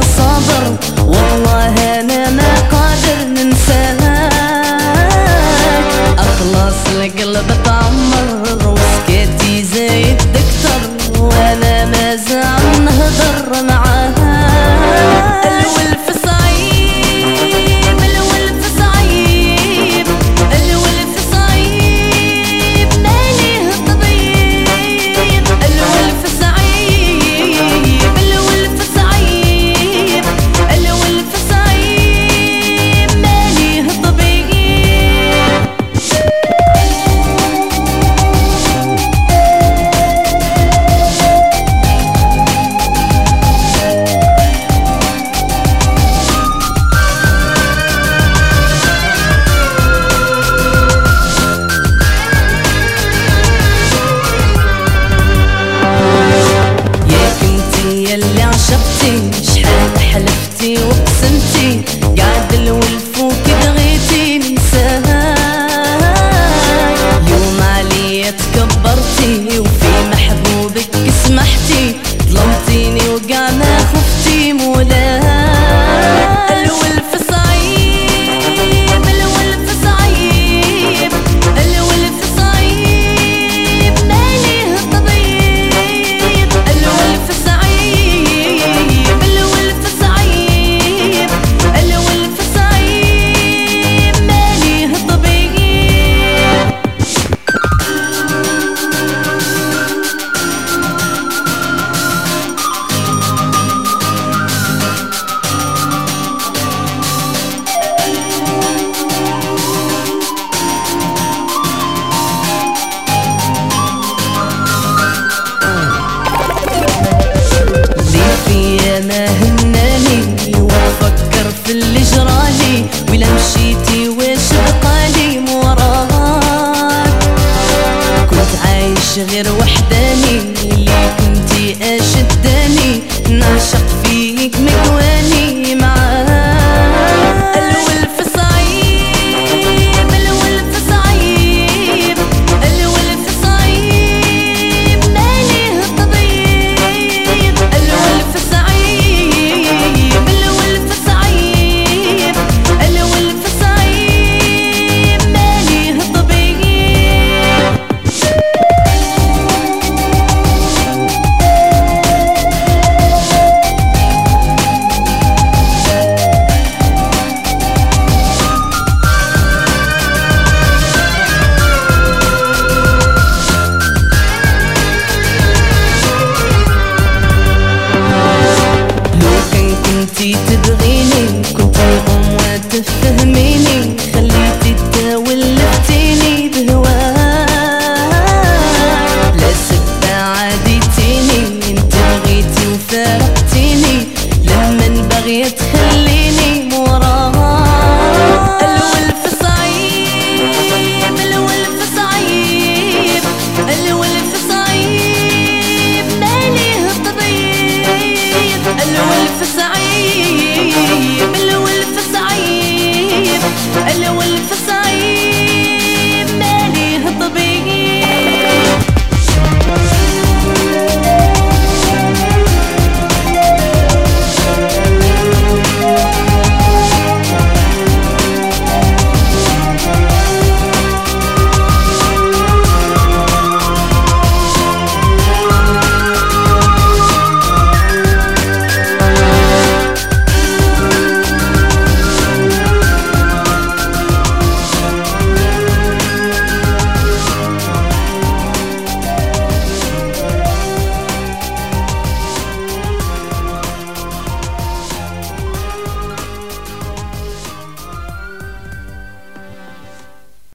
صابر، والله انا ما قادر ننساك. اخلص القلب تعمر وسكتي زي الدكتور، وانا ما زال نهضر معاها. الولف صعيب الولف صعيب الولف صعيب ماليه طبيب. الولف صعيب الولف صعيب الولف صعيب ماليه طبيب. يلي عشقتي شحال حلفتي وقسمتي، قاعد الولف وكي بغيتي ننساها. يوم عليا تكبرتي وفي محبوبك سمحتي، ظلمتيني وقع ما خفتي مولاها.